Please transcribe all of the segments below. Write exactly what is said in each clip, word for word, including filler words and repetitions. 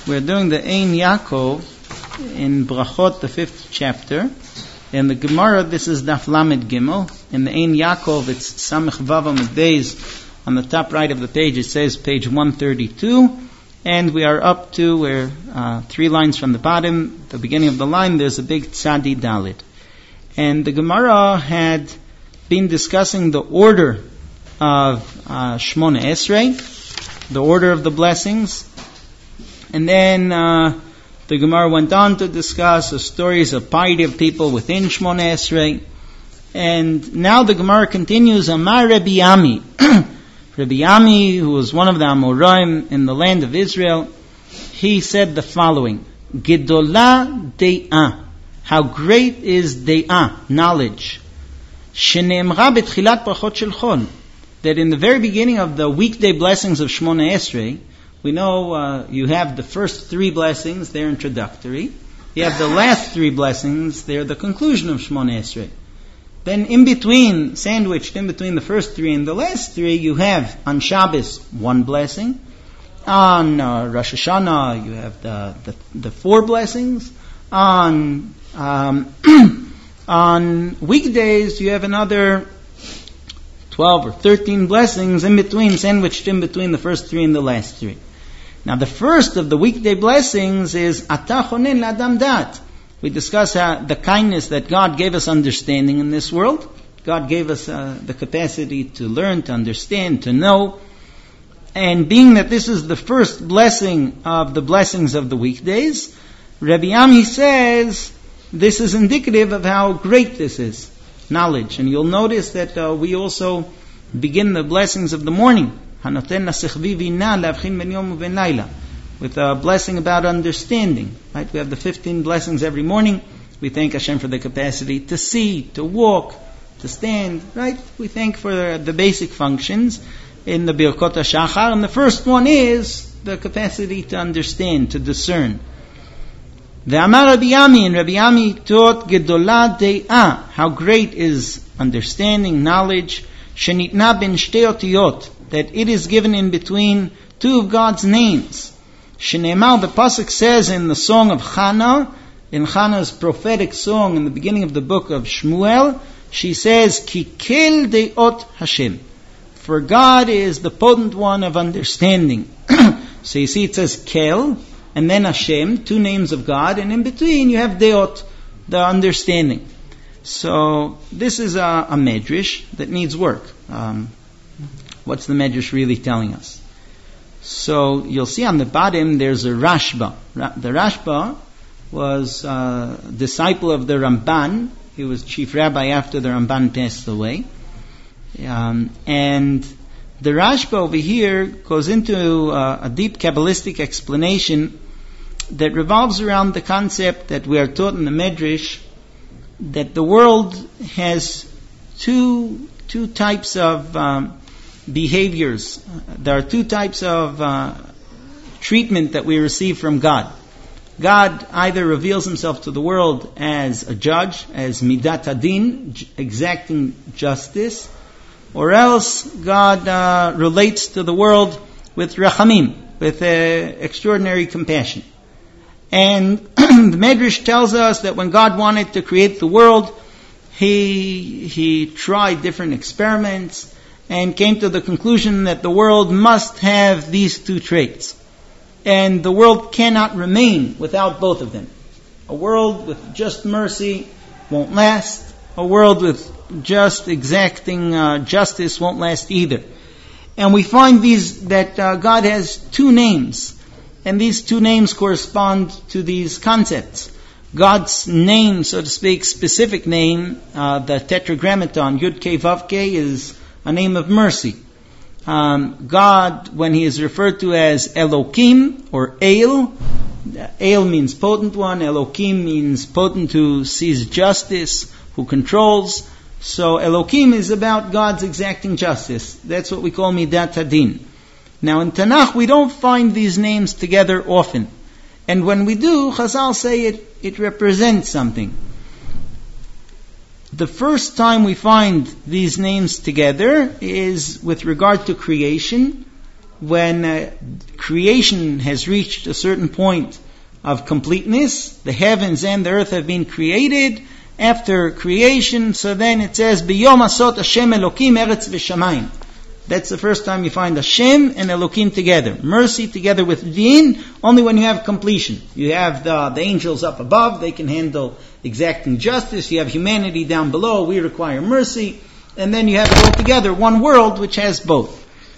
We're doing the Ein Yaakov in Brachot, the fifth chapter. In the Gemara, this is Daf Lamed Gimel. In the Ein Yaakov, it's Samech Vav Amud Beis. On the top right of the page, it says page one thirty-two. And we are up to where uh, three lines from the bottom, the beginning of the line, there's a big Tzadi Dalit. And the Gemara had been discussing the order of uh, Shmona Esrei, the order of the blessings. And then uh, the Gemara went on to discuss the stories of piety of people within Shmona Esrei. And now the Gemara continues, Amar Rabbi Ami. Rabbi Ami, who was one of the Amoraim in the land of Israel, he said the following, Gedola De'ah. How great is De'ah, knowledge. Shene'emra betchilat brachot shel chol. That in the very beginning of the weekday blessings of Shmona Esrei, we know uh, you have the first three blessings, they're introductory. You have the last three blessings, they're the conclusion of Shmona Esrei. Then in between, sandwiched in between the first three and the last three, you have on Shabbos one blessing. On uh, Rosh Hashanah, you have the, the, the four blessings. On um, on weekdays, you have another twelve or thirteen blessings in between, sandwiched in between the first three and the last three. Now, the first of the weekday blessings is Ata chonen la'adam dat. We discuss how the kindness that God gave us understanding in this world. God gave us uh, the capacity to learn, to understand, to know. And being that this is the first blessing of the blessings of the weekdays, Rabbi Ami says this is indicative of how great this is, knowledge. And you'll notice that uh, we also begin the blessings of the morning. With a blessing about understanding. Right? We have the fifteen blessings every morning. We thank Hashem for the capacity to see, to walk, to stand. Right? We thank for the basic functions in the Birkot HaShachar. And the first one is the capacity to understand, to discern. The Amar Rabbi Ami, and Rabbi Ami taught Gedola De'ah. How great is understanding, knowledge. Shenitna ben shtei otiyot. That it is given in between two of God's names. Shneimar, the pasuk says in the song of Chana, in Chana's prophetic song in the beginning of the book of Shmuel, she says, Ki kel de'ot Hashem. For God is the potent one of understanding. So you see it says Kel, and then Hashem, two names of God, and in between you have de'ot, the understanding. So this is a, a medrash that needs work. Um, what's the medrash really telling us? So you'll see on the bottom there's a Rashba. The Rashba was a disciple of the Ramban. He was chief rabbi after the Ramban passed away. Um, and the Rashba over here goes into uh, a deep Kabbalistic explanation that revolves around the concept that we are taught in the Medrash that the world has two two types of um, behaviors. There are two types of uh, treatment that we receive from God. God either reveals himself to the world as a judge, as midat hadin, j- exacting justice, or else God uh, relates to the world with rachamim, with uh, extraordinary compassion. And the Medrash tells us that when God wanted to create the world, he he tried different experiments and came to the conclusion that the world must have these two traits. And the world cannot remain without both of them. A world with just mercy won't last. A world with just exacting uh, justice won't last either. And we find these that uh, God has two names. And these two names correspond to these concepts. God's name, so to speak, specific name, uh, the Tetragrammaton, Yud Kei Vav Kei, is a name of mercy. Um, God, when he is referred to as Elokim or El, El means potent one, Elokim means potent who sees justice, who controls. So Elokim is about God's exacting justice. That's what we call Midat Hadin. Now in Tanakh we don't find these names together often. And when we do, Chazal say it, it represents something. The first time we find these names together is with regard to creation, when uh, creation has reached a certain point of completeness, the heavens and the earth have been created. After creation, so then it says, B'yom asot Hashem Elokim eretz v'shamayim. That's the first time you find Hashem and Elokim together. Mercy together with Din, only when you have completion. You have the, the angels up above, they can handle exacting justice. You have humanity down below, we require mercy. And then you have it all together, one world which has both.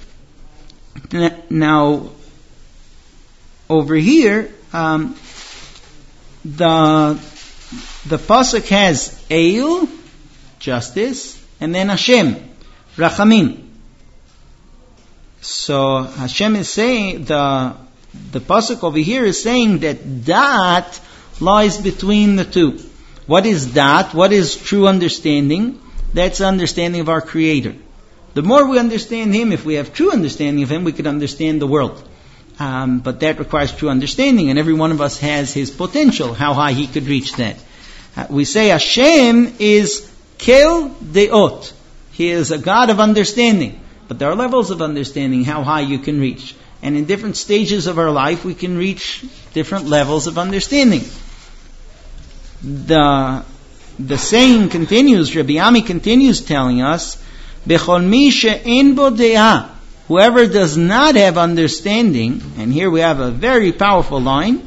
Now, over here, um, the the pasuk has Eil, justice, and then Hashem, Rachamim. So Hashem is saying, the the pasuk over here is saying that Dat lies between the two. What is Dat? What is true understanding? That's the understanding of our Creator. The more we understand Him, if we have true understanding of Him, we can understand the world. Um, but that requires true understanding, and every one of us has his potential, how high he could reach that. Uh, we say Hashem is Kel Deot. He is a God of understanding. But there are levels of understanding, how high you can reach. And in different stages of our life, we can reach different levels of understanding. The, the saying continues, Rabbi Ami continues telling us, Bechol mi she'en bo de'ah. Whoever does not have understanding, and here we have a very powerful line,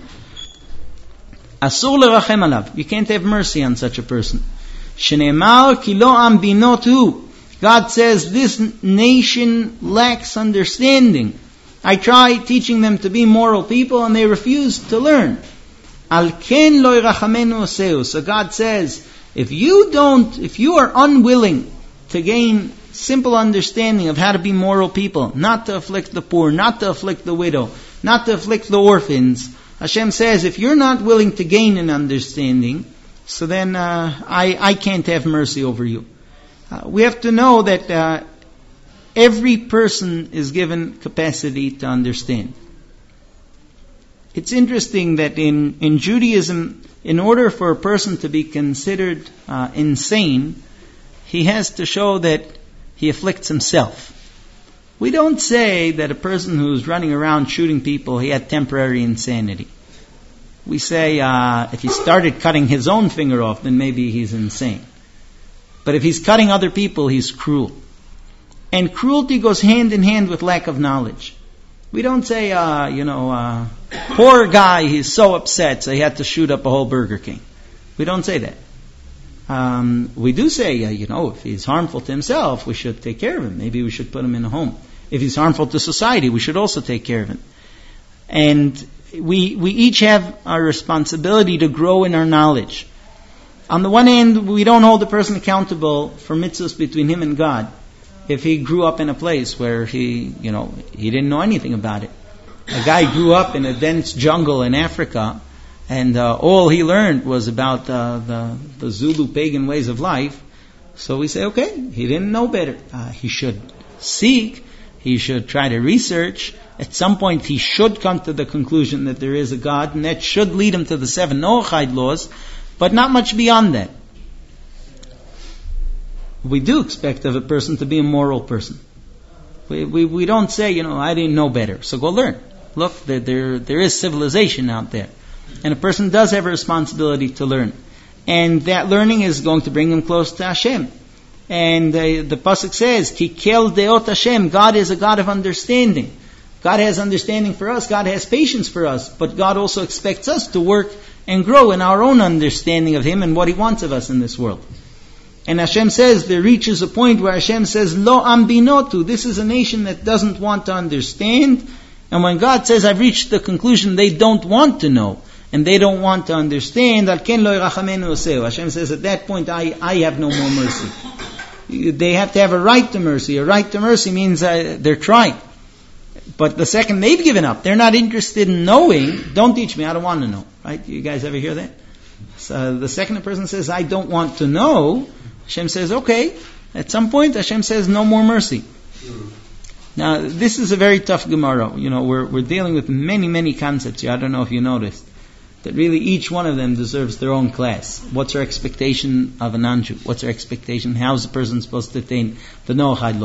Asur lerachem alav. You can't have mercy on such a person. Shneimar ki lo am binot hu. God says, this nation lacks understanding. I try teaching them to be moral people and they refuse to learn. Al ken lo irachamenu oseu. So God says, if you don't, if you are unwilling to gain simple understanding of how to be moral people, not to afflict the poor, not to afflict the widow, not to afflict the orphans, Hashem says, if you're not willing to gain an understanding, so then uh, I, I can't have mercy over you. Uh, we have to know that uh, every person is given capacity to understand. It's interesting that in, in Judaism, in order for a person to be considered uh, insane, he has to show that he afflicts himself. We don't say that a person who's running around shooting people, he had temporary insanity. We say uh, if he started cutting his own finger off, then maybe he's insane. But if he's cutting other people, he's cruel. And cruelty goes hand in hand with lack of knowledge. We don't say, uh, you know, uh, poor guy, he's so upset, so he had to shoot up a whole Burger King. We don't say that. Um, we do say, uh, you know, if he's harmful to himself, we should take care of him. Maybe we should put him in a home. If he's harmful to society, we should also take care of him. And we we each have our responsibility to grow in our knowledge. On the one hand, we don't hold the person accountable for mitzvahs between him and God. If he grew up in a place where he, you know, he didn't know anything about it. A guy grew up in a dense jungle in Africa, and uh, all he learned was about uh, the, the Zulu pagan ways of life. So we say, okay, he didn't know better. Uh, he should seek. He should try to research. At some point, he should come to the conclusion that there is a God, and that should lead him to the seven Noachide laws, but not much beyond that. We do expect of a person to be a moral person. We, we, we don't say, you know, I didn't know better, so go learn. Look, there, there, there is civilization out there. And a person does have a responsibility to learn. And that learning is going to bring him close to Hashem. And uh, the pasuk says, Ki kel deot Hashem, God is a God of understanding. God has understanding for us, God has patience for us, but God also expects us to work and grow in our own understanding of Him and what He wants of us in this world. And Hashem says, there reaches a point where Hashem says, Lo ambinotu, this is a nation that doesn't want to understand. And when God says, I've reached the conclusion they don't want to know, and they don't want to understand, Al ken lo irachamenu oseu. Hashem says, at that point, I, I have no more mercy. They have to have a right to mercy. A right to mercy means uh, they're trying. But the second they've given up, they're not interested in knowing, don't teach me, I don't want to know. Right? You guys ever hear that? So the second a person says, I don't want to know, Hashem says, okay. At some point, Hashem says, no more mercy. Now, this is a very tough Gemara. You know, we're we're dealing with many, many concepts here. I don't know if you noticed. That really each one of them deserves their own class. What's our expectation of a non-Jew? What's our expectation? How is a person supposed to attain the Noachide laws?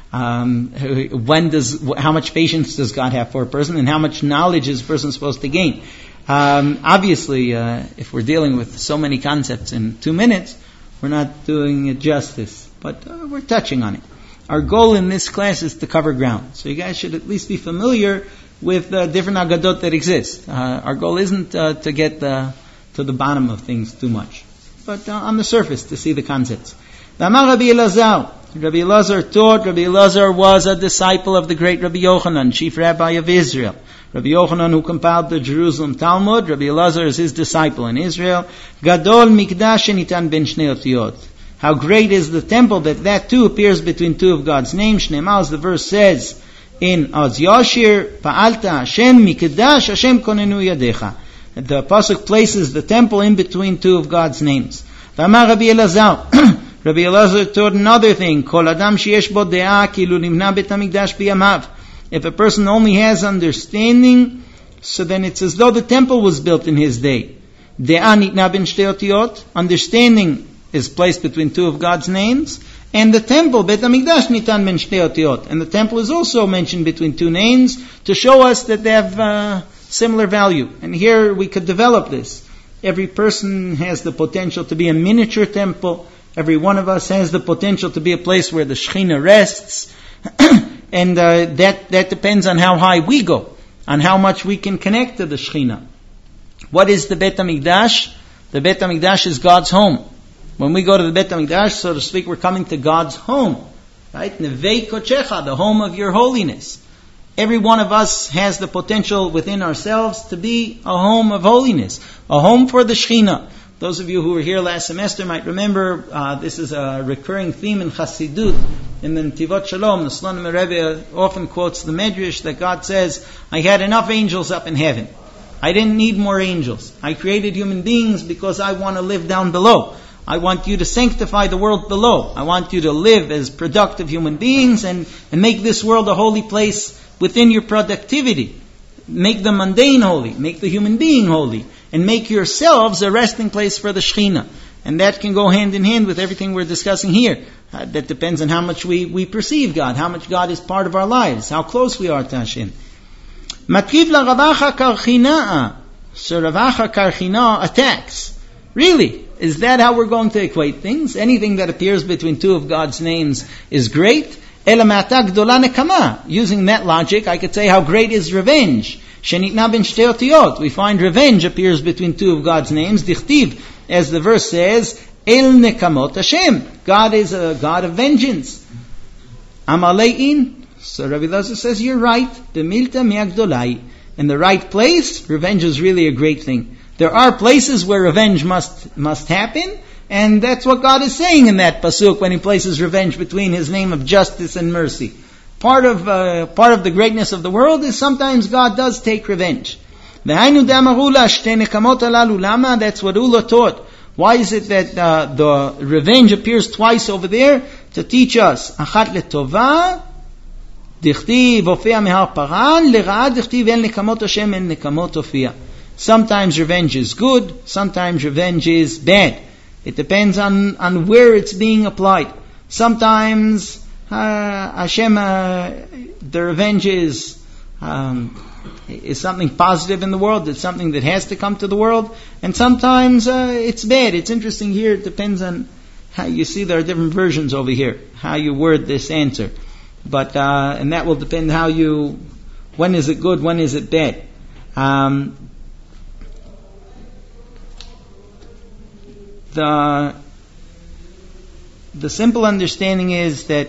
Um, when does, how much patience does God have for a person, and how much knowledge is a person supposed to gain? Um, obviously, uh, if we're dealing with so many concepts in two minutes, we're not doing it justice, but uh, we're touching on it. Our goal in this class is to cover ground, so you guys should at least be familiar with the different agadot that exist. Uh, our goal isn't uh, to get the, to the bottom of things too much, but uh, on the surface to see the concepts. Amar Rabbi Elazar. Rabbi Elazar taught. Rabbi Elazar was a disciple of the great Rabbi Yochanan, chief rabbi of Israel. Rabbi Yochanan, who compiled the Jerusalem Talmud, Rabbi Elazar is his disciple in Israel. Gadol mikdash nitan ben shnei otiyot. How great is the temple that that too appears between two of God's names. Shneimah, as the verse says in Oz Yashir, Pa'alta Hashem mikdash Hashem konenu yadecha. The pasuk places the temple in between two of God's names. Amar Rabbi Elazar. Rabbi Elazar taught another thing. Kol adam sheyesh bo de'ah kilu nimna bet hamikdash biyamav. If a person only has understanding, so then it's as though the temple was built in his day. De'ah nitna ben shtei otiyot. Understanding is placed between two of God's names. And the temple, Bet HaMikdash nitan ben shtei otiyot. And the temple is also mentioned between two names to show us that they have uh, similar value. And here we could develop this. Every person has the potential to be a miniature temple. Every one of us has the potential to be a place where the Shekhinah rests. And uh, that, that depends on how high we go, on how much we can connect to the Shekhinah. What is the Bet HaMikdash? The Bet HaMikdash is God's home. When we go to the Bet HaMikdash, so to speak, we're coming to God's home. Right? Nevei Kochecha, the home of your holiness. Every one of us has the potential within ourselves to be a home of holiness. A home for the Shekhinah. Those of you who were here last semester might remember, uh, this is a recurring theme in Chassidut. In the Netivot Shalom, the Slonim Rebbe often quotes the Medrash that God says, I had enough angels up in heaven. I didn't need more angels. I created human beings because I want to live down below. I want you to sanctify the world below. I want you to live as productive human beings and, and make this world a holy place within your productivity. Make the mundane holy. Make the human being holy. And make yourselves a resting place for the Shekhinah. And that can go hand in hand with everything we're discussing here. Uh, that depends on how much we, we perceive God, how much God is part of our lives, how close we are to Hashem. Matkiv la Ravacha Karchina'a. So Ravacha Karchina attacks. Really? Is that how we're going to equate things? Anything that appears between two of God's names is great. Ela ma'ata gdola nekama. Using that logic, I could say how great is revenge. Shenitna ben shtei otiyot. We find revenge appears between two of God's names. Dichtiv, as the verse says, El nekamot Hashem. God is a God of vengeance. Amalein. So Rabbi Elazar says, you're right. Demilta mi'agdolai. In the right place, revenge is really a great thing. There are places where revenge must must happen, and that's what God is saying in that pasuk when He places revenge between His name of justice and mercy. Part of uh, part of the greatness of the world is sometimes God does take revenge. That's what Ula taught. Why is it that uh, the revenge appears twice over there? To teach us. Achat letovah, dichtiv ofea mehar paran, lera'ah dichtiv en nekamot Hashem en nekamot ofea. Sometimes revenge is good, sometimes revenge is bad. It depends on, on where it's being applied. Sometimes uh, Hashem, uh, the revenge is, um, is something positive in the world. It's something that has to come to the world. And sometimes uh, it's bad. It's interesting here. It depends on how you see. There are different versions over here, how you word this answer. But uh, and that will depend how you, when is it good, when is it bad. Um, The, the simple understanding is that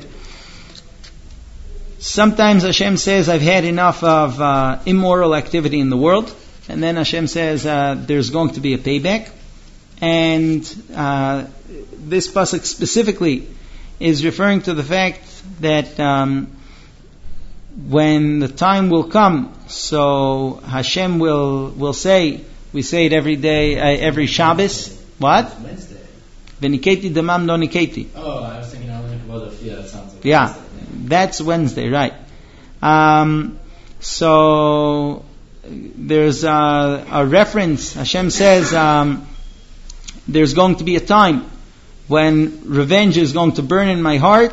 sometimes Hashem says, I've had enough of uh, immoral activity in the world. And then Hashem says, uh, there's going to be a payback. And uh, this pasuk specifically is referring to the fact that um, when the time will come, so Hashem will will say, we say it every day, uh, every Shabbos. What? Wednesday. Veniketi damam no niketi. Oh, I was thinking I was about the yeah, that sounds like Yeah, Wednesday. that's Wednesday, right. Um, so, there's a, a reference, Hashem says, um, there's going to be a time when revenge is going to burn in my heart,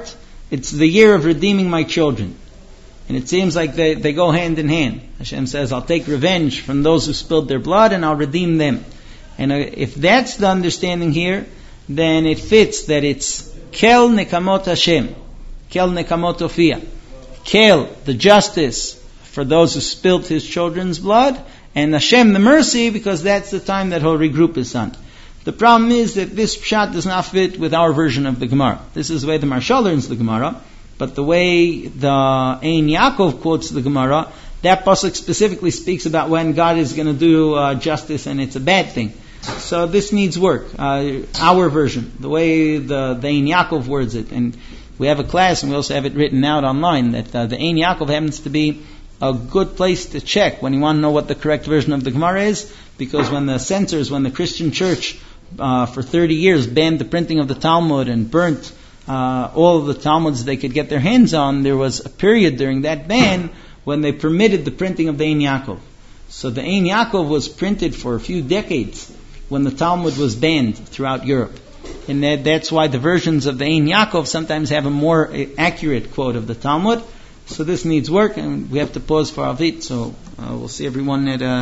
it's the year of redeeming my children. And it seems like they, they go hand in hand. Hashem says, I'll take revenge from those who spilled their blood and I'll redeem them. And uh, if that's the understanding here, then it fits that it's Kel Nekamot Hashem. Kel Nekamot Ofia. Kel, the justice for those who spilled his children's blood, and Hashem, the mercy, because that's the time that he'll regroup his son. The problem is that this pshat does not fit with our version of the Gemara. This is the way the Maharsha learns the Gemara. But the way the Ein Yaakov quotes the Gemara, that pasuk specifically speaks about when God is going to do uh, justice and it's a bad thing. So this needs work. Uh, our version, the way the, the Ein Yaakov words it. And we have a class and we also have it written out online that uh, the Ein Yaakov happens to be a good place to check when you want to know what the correct version of the Gemara is. Because when the censors, when the Christian church uh, for thirty years banned the printing of the Talmud and burnt Uh, all of the Talmuds they could get their hands on, there was a period during that ban when they permitted the printing of the Ein Yaakov. So the Ein Yaakov was printed for a few decades when the Talmud was banned throughout Europe. And that, that's why the versions of the Ein Yaakov sometimes have a more accurate quote of the Talmud. So this needs work, and we have to pause for Avit. So uh, we'll see everyone at... Uh